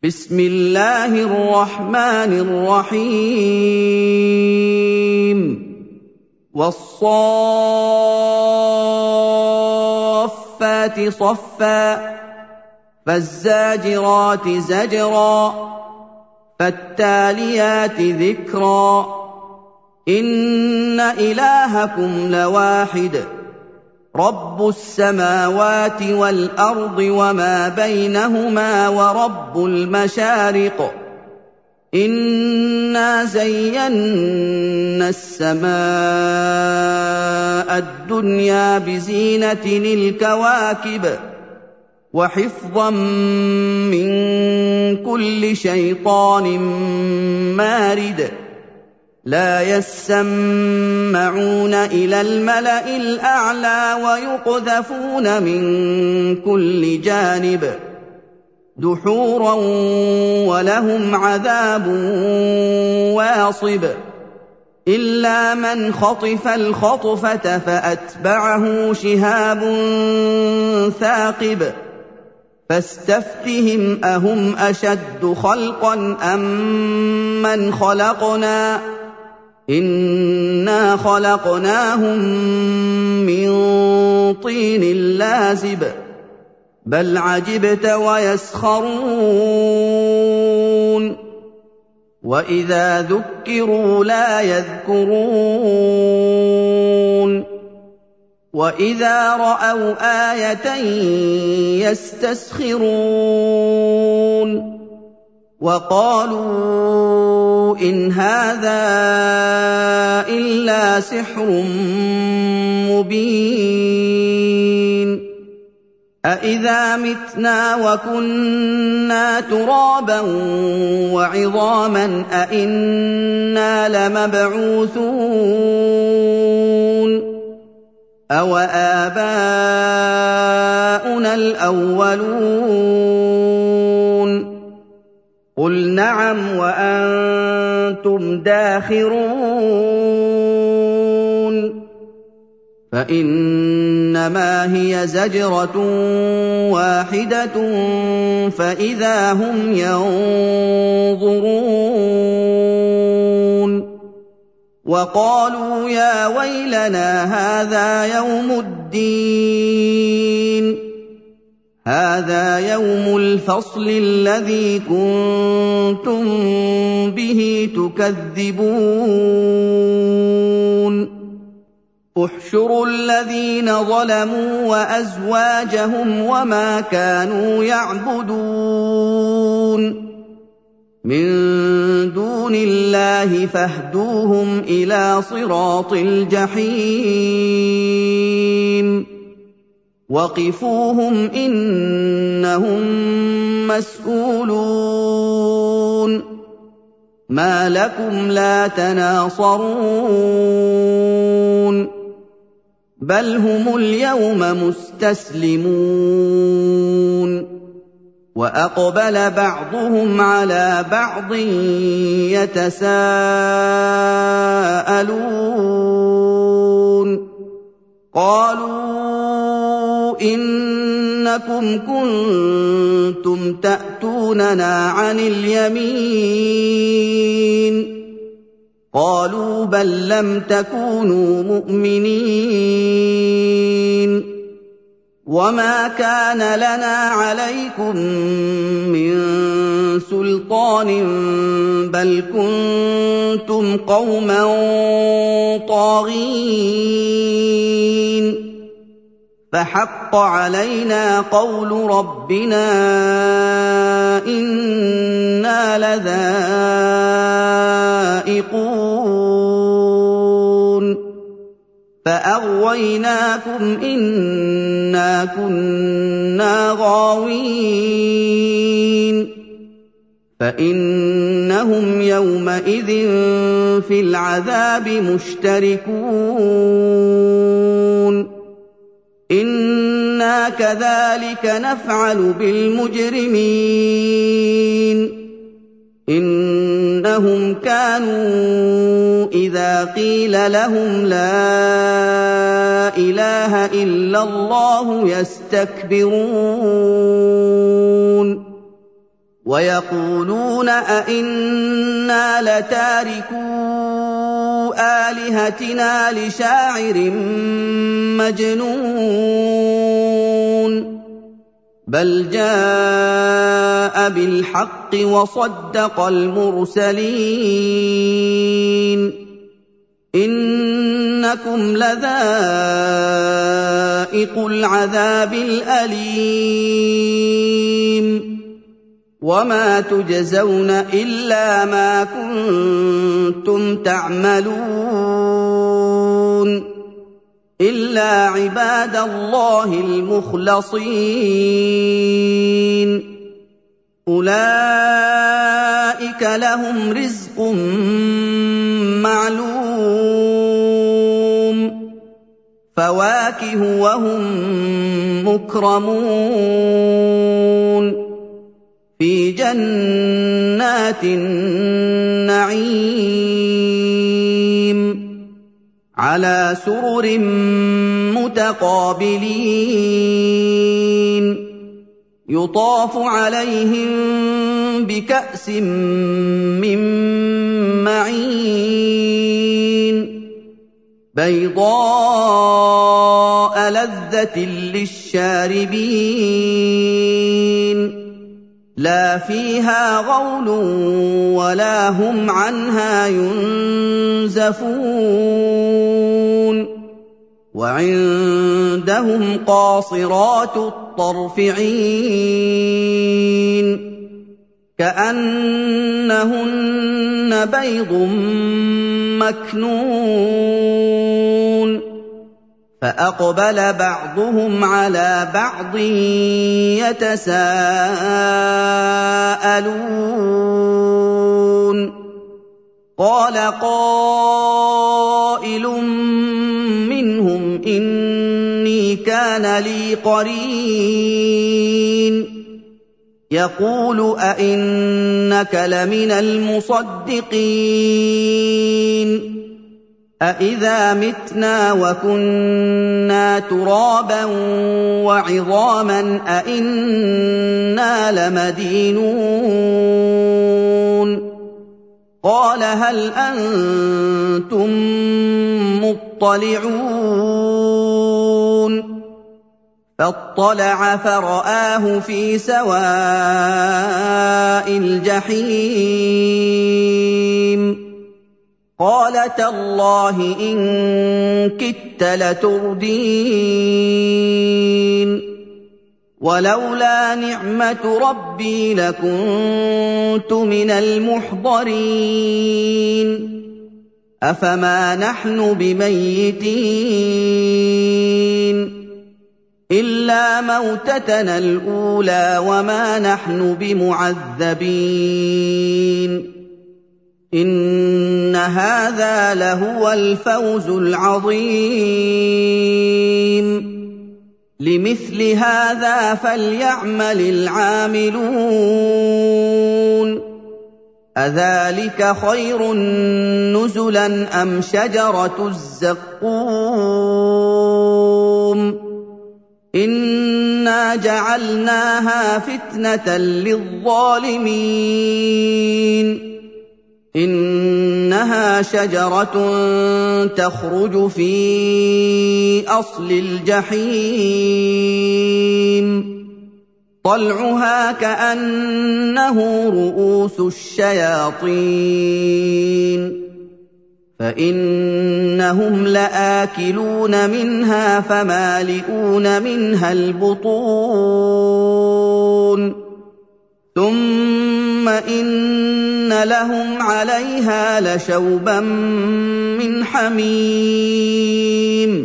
بسم الله الرحمن الرحيم والصافات صفا فالزاجرات زجرا فالتاليات ذكرا إن إلهكم لواحد رب السماوات والأرض وما بينهما ورب المشارق إنا زينا السماء الدنيا بزينة الكواكب وحفظا من كل شيطان مارد لا يسمعون إلى الملأ الأعلى ويقذفون من كل جانب دحورا ولهم عذاب واصب إلا من خطف الخطفة فأتبعه شهاب ثاقب فاستفتهم أهم أشد خلقا أم من خلقنا إنا خلقناهم من طين لازب بل عجبت ويسخرون وإذا ذكروا لا يذكرون وإذا رأوا آية يستسخرون وقالوا إن هذا إلا سحر مبين أإذا متنا وكنا ترابا وعظاما أإنا لمبعوثون أوآباؤنا الأولون قل نعم وأنتم داخرون فإنما هي زجرة واحدة فإذا هم ينظرون وقالوا يا ويلنا هذا يوم الدين هذا يوم الفصل الذي كنتم به تكذبون احشروا الذين ظلموا وأزواجهم وما كانوا يعبدون من دون الله فاهدوهم إلى صراط الجحيم وقفوهم إنهم مسئولون ما لكم لا تناصرون بل هم اليوم مستسلمون وأقبل بعضهم على بعض يتساءلون قالوا إنكم كنتم تأتوننا عن اليمين قالوا بل لم تكونوا مؤمنين وما كان لنا عليكم من سلطان بل كنتم قوما طاغين فحق علينا قول ربنا إنا لذائقون فأغويناكم إنا كنا غاوين فإنهم يومئذ في العذاب مشتركون إنا كذلك نفعل بالمجرمين إنهم كانوا إذا قيل لهم لا إله إلا الله يستكبرون وَيَقُولُونَ أَئِنَّا لَتَارِكُو آلِهَتِنَا لِشَاعِرٍ مَّجْنُونٍ بَلْ جَاءَ بِالْحَقِّ وَصَدَّقَ الْمُرْسَلِينَ إِنَّكُمْ لَذَائِقُو الْعَذَابِ الْأَلِيمِ وَمَا تُجْزَوْنَ إِلَّا مَا كُنتُمْ تَعْمَلُونَ إِلَّا عِبَادَ اللَّهِ الْمُخْلَصِينَ أُولَٰئِكَ لَهُمْ رِزْقٌ مَّعْلُومٌ فَوَاكِهُ وَهُم مُّكْرَمُونَ فِي جَنَّاتِ النَّعِيمِ عَلَىٰ سُرُرٍ مُّتَقَابِلِينَ يُطَافُ عَلَيْهِم بِكَأْسٍ مِّن مَّعِينٍ بَيْضَاءَ لَذَّةٍ لِّلشَّارِبِينَ لَا فِيهَا غَوْلٌ وَلَا هُمْ عَنْهَا يُنزَفُونَ وَعِندَهُمْ قَاصِرَاتُ الطَّرْفِ عِينٌ كَأَنَّهُنَّ بَيْضٌ مَّكْنُونٌ فَأَقْبَلَ بَعْضُهُمْ عَلَىٰ بَعْضٍ يَتَسَاءَلُونَ قَالَ قَائِلٌ مِّنْهُمْ إِنِّي كَانَ لِي قَرِينٌ يَقُولُ أَإِنَّكَ لَمِنَ الْمُصَدِّقِينَ أَإِذَا مِتْنَا وَكُنَّا تُرَابًا وَعِظَامًا أَإِنَّا لَمَدِينُونَ قَالَ هَلْ أَنتُم مُّطَّلِعُونَ فَاطَّلَعَ فَرَآهُ فِي سَوَاءِ الْجَحِيمِ قَالَ تَاللَّهِ إِن كِدتَّ لَتُرْدِينِ وَلَوْلَا نِعْمَةُ رَبِّي لَكُنتُ مِنَ الْمُحْضَرِينَ أَفَمَا نَحْنُ بِمَيِّتِينَ إِلَّا مَوْتَتَنَا الْأُولَىٰ وَمَا نَحْنُ بِمُعَذَّبِينَ إِنَّ هَٰذَا لَهُوَ الْفَوْزُ الْعَظِيمُ لِمِثْلِ هَٰذَا فَلْيَعْمَلِ الْعَامِلُونَ أَذَٰلِكَ خَيْرٌ نُّزُلًا أَمْ شَجَرَةُ الزَّقُّومِ إِنَّا جَعَلْنَاهَا فِتْنَةً لِّلظَّالِمِينَ إِنَّهَا شَجَرَةٌ تَخْرُجُ فِي أَصْلِ الْجَحِيمِ طَلْعُهَا كَأَنَّهُ رُءُوسُ الشَّيَاطِينِ فَإِنَّهُمْ لَآكِلُونَ مِنْهَا فَمَالِئُونَ مِنْهَا الْبُطُونَ ثُمَّ إِنَّ لَهُمْ عَلَيْهَا لَشَوْبًا مِّنْ حَمِيمٍ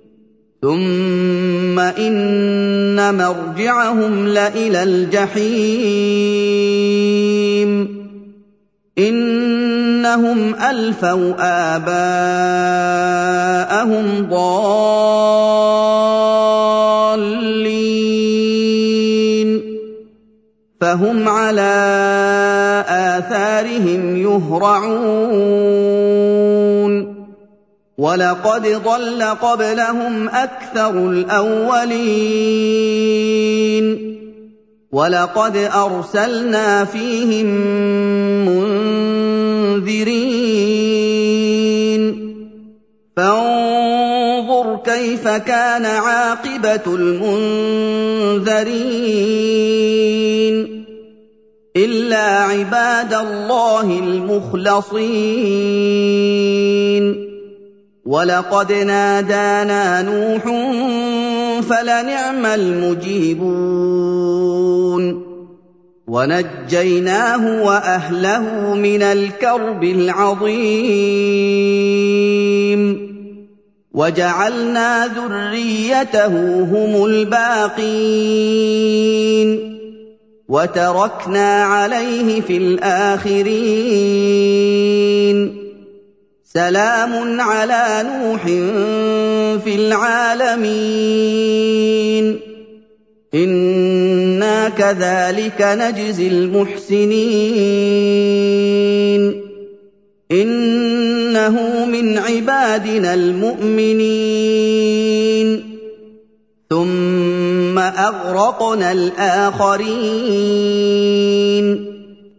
ثُمَّ إِنَّ مَرْجِعَهُمْ لَإِلَى الْجَحِيمِ إِنَّهُمْ أَلْفَوْا آبَاءَهُمْ ضَالِّينَ فَهُمْ عَلَىٰ آثَارِهِمْ يُهْرَعُونَ وَلَقَدْ ضَلَّ قَبْلَهُمْ أَكْثَرُ الْأَوَّلِينَ وَلَقَدْ أَرْسَلْنَا فِيهِم مُّنذِرِينَ فَانظُرْ كَيْفَ كَانَ عَاقِبَةُ الْمُنذَرِينَ إِلَّا عِبَادَ اللَّهِ الْمُخْلَصِينَ وَلَقَدْ نَادَانَا نُوحٌ فَلَنِعْمَ الْمُجِيبُونَ وَنَجَّيْنَاهُ وَأَهْلَهُ مِنَ الْكَرْبِ الْعَظِيمِ وَجَعَلْنَا ذُرِّيَّتَهُ هُمُ الْبَاقِينَ وَتَرَكْنَا عَلَيْهِ فِي الْآخِرِينَ سَلَامٌ عَلَىٰ نُوحٍ فِي الْعَالَمِينَ إِنَّا كَذَٰلِكَ نَجْزِي الْمُحْسِنِينَ إِنَّهُ مِنْ عِبَادِنَا الْمُؤْمِنِينَ ثُمَّ أَغْرَقْنَا الْآخَرِينَ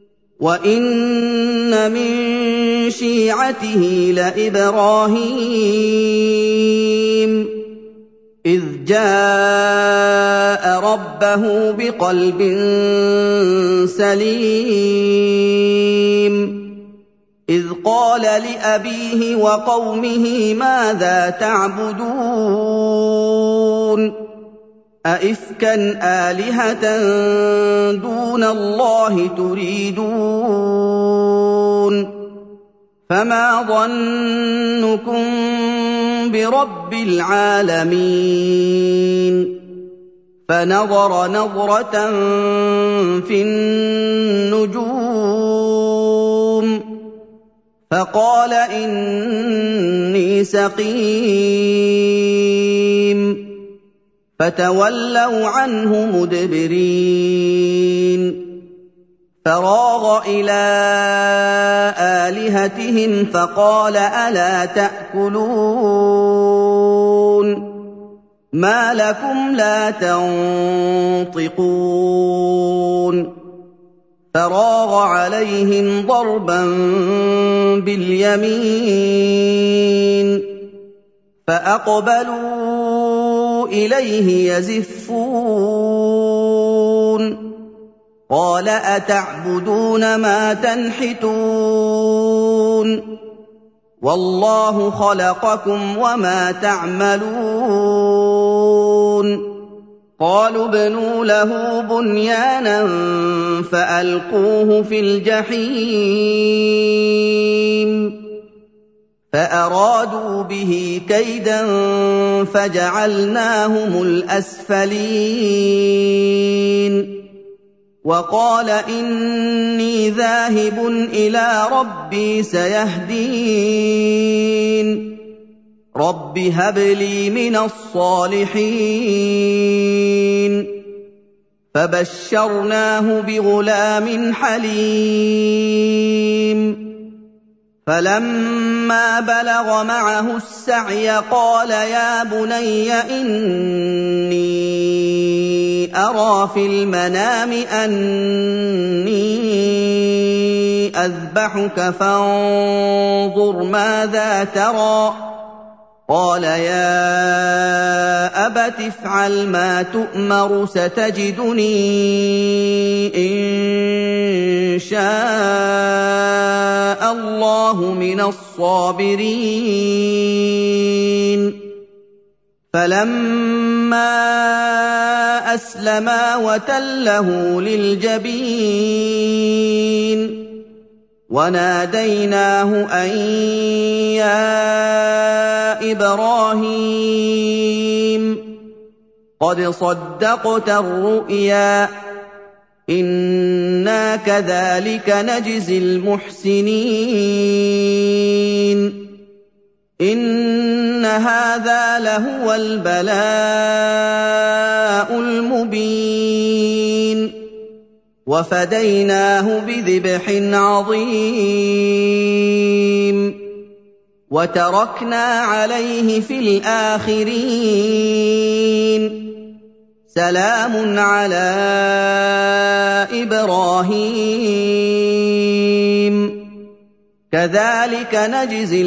وَإِنَّ مِن شِيعَتِهِ لَإِبْرَاهِيمَ إِذْ جَاءَ رَبَّهُ بِقَلْبٍ سَلِيمٍ إِذْ قَالَ لِأَبِيهِ وَقَوْمِهِ مَاذَا تَعْبُدُونَ أَئِفْكًا آلِهَةً دُونَ اللَّهِ تُرِيدُونَ فَمَا ظَنُّكُم بِرَبِّ الْعَالَمِينَ فَنَظَرَ نَظْرَةً فِي النُّجُومِ فَقَالَ إِنِّي سَقِيمٌ فَتَوَلَّوْا عَنْهُ مُدْبِرِينَ فَرَاغَ إِلَىٰ آلِهَتِهِمْ فَقَالَ أَلَا تَأْكُلُونَ مَا لَكُمْ لَا تَنطِقُونَ فَرَاغَ عَلَيْهِمْ ضَرْبًا بِالْيَمِينِ فَأَقْبَلُوا إِلَيْهِ يَزِفُّونَ قَالَ أَتَعْبُدُونَ مَا تَنْحِتُونَ وَاللَّهُ خَلَقَكُمْ وَمَا تَعْمَلُونَ قَالُوا ابْنُوا لَهُ بُنْيَانًا فَأَلْقُوهُ فِي الْجَحِيمِ فَأَرَادُوا بِهِ كَيْدًا فَجَعَلْنَاهُمُ الْأَسْفَلِينَ وَقَالَ إِنِّي ذَاهِبٌ إِلَىٰ رَبِّي سَيَهْدِينِ رَبِّ هَبْ لِي مِنَ الصَّالِحِينَ فَبَشَّرْنَاهُ بِغُلَامٍ حَلِيمٍ فَلَمَّا بَلَغَ مَعَهُ السَّعْيَ قَالَ يَا بُنَيَّ إِنِّي أَرَىٰ فِي الْمَنَامِ أَنِّي أَذْبَحُكَ فَانظُرْ مَاذَا تَرَىٰ قَالَ يَا أَبَتِ افْعَلْ مَا تُؤْمَرُ سَتَجِدُنِي إِن شَاءَ اللَّهُ مِنَ الصَّابِرِينَ فَلَمَّا أَسْلَمَا وَتَلَّهُ لِلْجَبِينِ وَنَادَيْنَاهُ أَن يَا إِبْرَاهِيمُ قَدْ صَدَّقْتَ الرُّؤْيَا إِنَّا كَذَٰلِكَ نَجْزِي الْمُحْسِنِينَ إِنَّ هَٰذَا لَهُوَ الْبَلَاءُ الْمُبِينُ وَفَدَيْنَاهُ بِذِبْحٍ عَظِيمٍ وَتَرَكْنَا عَلَيْهِ فِي الْآخِرِينَ سلام على إبراهيم كذلك نجزي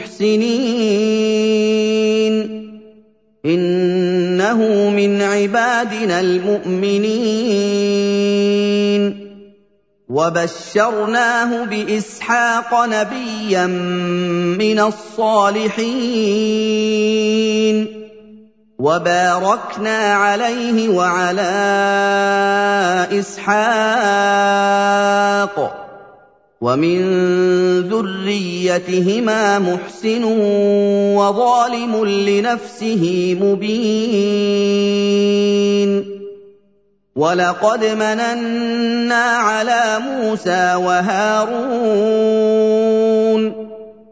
المحسنين إنه من عبادنا المؤمنين وبشرناه بإسحاق نبيا من الصالحين وباركنا عليه وعلى إسحاق ومن ذريتهما محسن وظالم لنفسه مبين ولقد مننا على موسى وهارون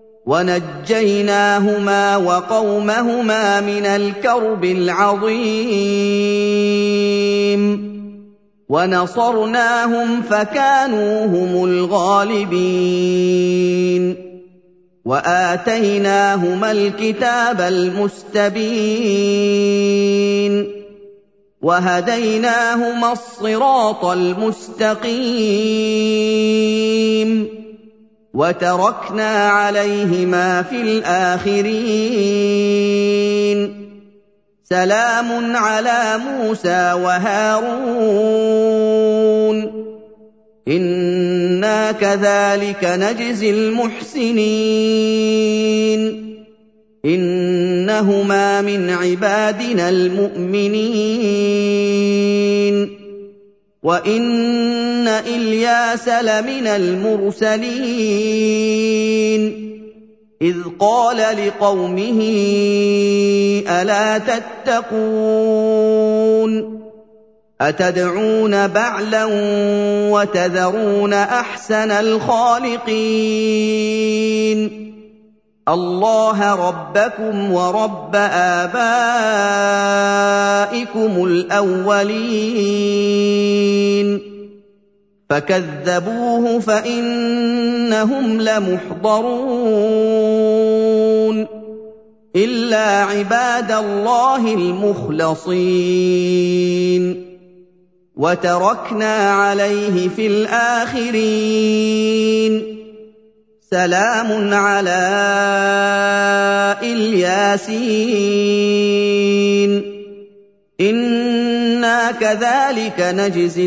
ونجيناهما وقومهما من الكرب العظيم ونصرناهم فكانوا هم الغالبين وآتيناهما الكتاب المستبين وهديناهما الصراط المستقيم وتركنا عليهما في الآخرين سلام على موسى وهارون إنا كذلك نجزي المحسنين إنهما من عبادنا المؤمنين وإن إلياس لمن المرسلين إذ قال لقومه ألا تتقون أتدعون بعلا وتذرون أحسن الخالقين الله ربكم ورب آبائكم الأولين فكذبوه فإنهم لمحضرون إلا عباد الله المخلصين وتركنا عليه في الآخرين سلام على الياسين إنا كذلك نجزي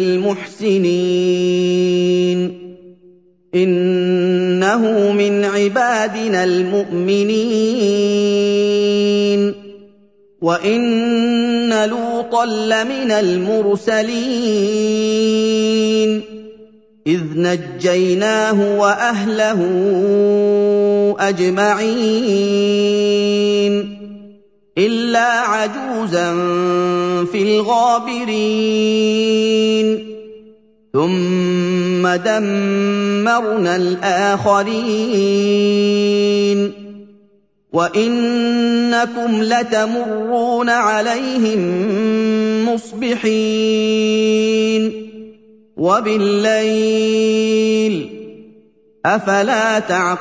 المحسنين إنه من عبادنا المؤمنين وإن لوطا لمن المرسلين إذ نجيناه وأهله أجمعين إلا عجوزا في الغابرين ثم دمرنا الآخرين وإنكم لتمرون عليهم مصبحين وبالليل أفلا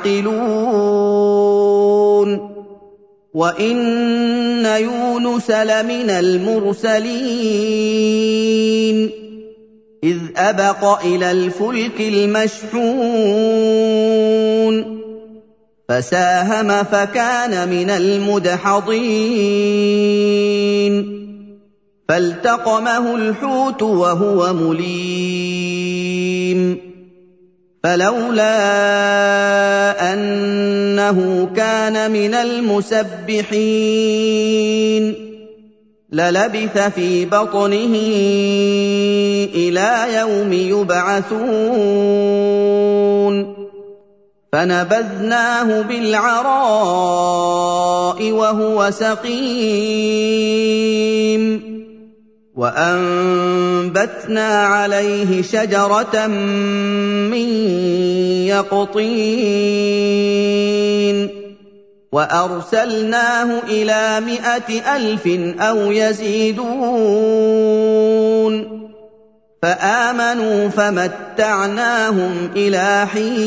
تعقلون وإن يونس لمن المرسلين إذ أبق إلى الفلك المشحون فساهم فكان من المدحضين فالتقمه الحوت وهو مليم فلولا أنه كان من المسبحين للبث في بطنه إلى يوم يبعثون فنبذناه بالعراء وهو سقيم وأنبتنا عليه شجرة من يقطين وأرسلناه إلى 100,000 أو يزيدون فآمنوا فمتعناهم إلى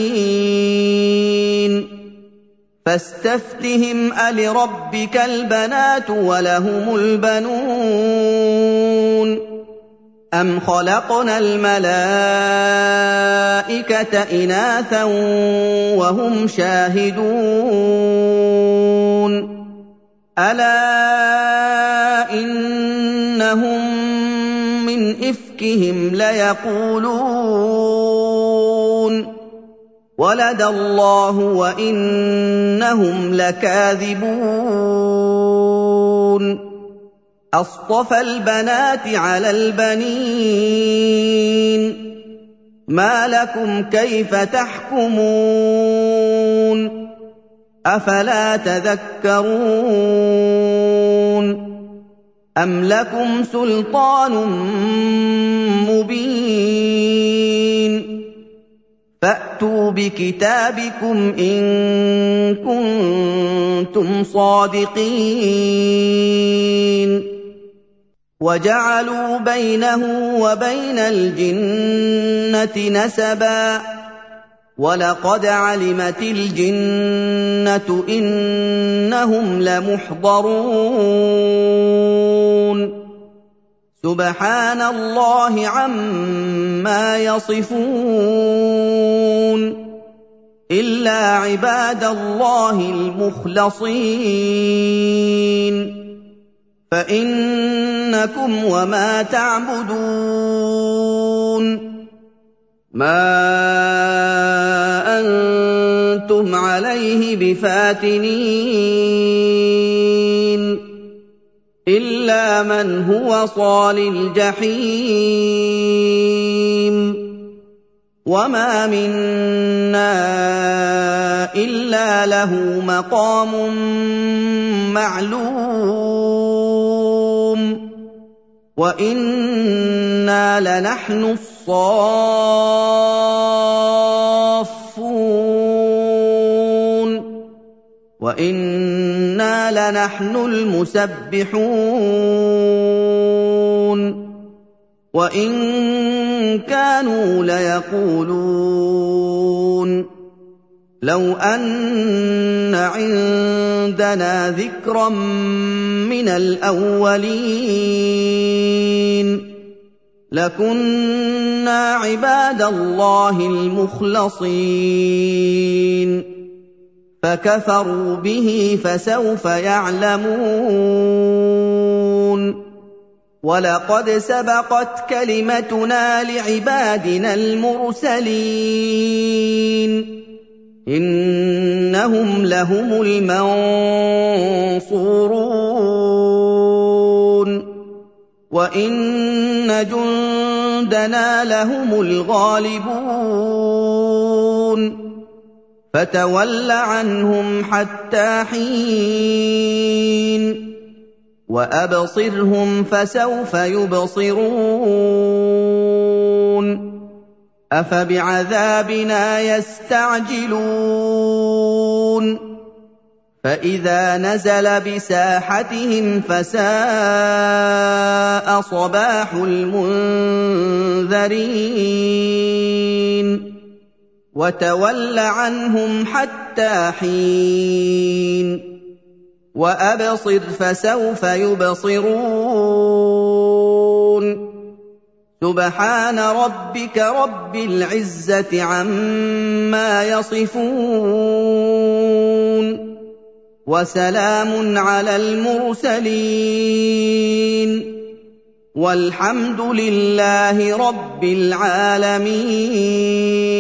حين فاستفتهم ألربك البنات ولهم البنون أَمْ خَلَقْنَا الْمَلَائِكَةَ إِنَاثًا وَهُمْ شَاهِدُونَ أَلَا إِنَّهُم مِّنْ إِفْكِهِمْ لَيَقُولُونَ وَلَدَ اللَّهُ وَإِنَّهُمْ لَكَاذِبُونَ أَصْطَفَى الْبَنَاتِ عَلَى الْبَنِينَ مَا لَكُمْ كَيْفَ تَحْكُمُونَ أَفَلَا تَذَكَّرُونَ أَمْ لَكُمْ سُلْطَانٌ مُّبِينٌ فَأْتُوا بِكِتَابِكُمْ إِن كُنتُمْ صَادِقِينَ وَجَعَلُوا بَيْنَهُ وَبَيْنَ الْجِنَّةِ نَسَبًا وَلَقَدْ عَلِمَتِ الْجِنَّةُ إِنَّهُمْ لَمُحْضَرُونَ سُبْحَانَ اللَّهِ عَمَّا يَصِفُونَ إِلَّا عِبَادَ اللَّهِ الْمُخْلَصِينَ فَإِنَّكُمْ وَمَا تَعْبُدُونَ مَا أَنتُمْ عَلَيْهِ بِفَاتِنِينَ إِلَّا مَنْ هُوَ صَالِ الْجَحِيمِ وَمَا مِنَّا إِلَّا لَهُ مَقَامٌ مَّعْلُومٌ وَإِنَّا لَنَحْنُ الصَّافُّونَ وَإِنَّا لَنَحْنُ الْمُسَبِّحُونَ وَإِن كَانُوا لَيَقُولُونَ لَوْ أَنَّ عِندَنَا ذِكْرًا مِّنَ الْأَوَّلِينَ لَكُنَّا عِبَادَ اللَّهِ الْمُخْلَصِينَ فَكَفَرُوا بِهِ فَسَوْفَ يَعْلَمُونَ وَلَقَدْ سَبَقَتْ كَلِمَتُنَا لِعِبَادِنَا الْمُرْسَلِينَ إِنَّهُمْ لَهُمُ الْمَنصُورُونَ وَإِنَّ جُندَنَا لَهُمُ الْغَالِبُونَ فَتَوَلَّ عَنْهُمْ حَتَّىٰ حِينٍ وَأَبْصِرْهُمْ فَسَوْفَ يُبْصِرُونَ أَفَبِعَذَابِنَا يَسْتَعْجِلُونَ فَإِذَا نَزَلَ بِسَاحَتِهِمْ فَسَاءَ صَبَاحُ الْمُنذَرِينَ وَتَوَلَّ عَنْهُمْ حَتَّىٰ حِينٍ وَأَبْصِرْ فَسَوْفَ يُبْصِرُونَ سُبْحَانَ رَبِّكَ رَبِّ الْعِزَّةِ عَمَّا يَصِفُونَ وَسَلَامٌ عَلَى الْمُرْسَلِينَ وَالْحَمْدُ لِلَّهِ رَبِّ الْعَالَمِينَ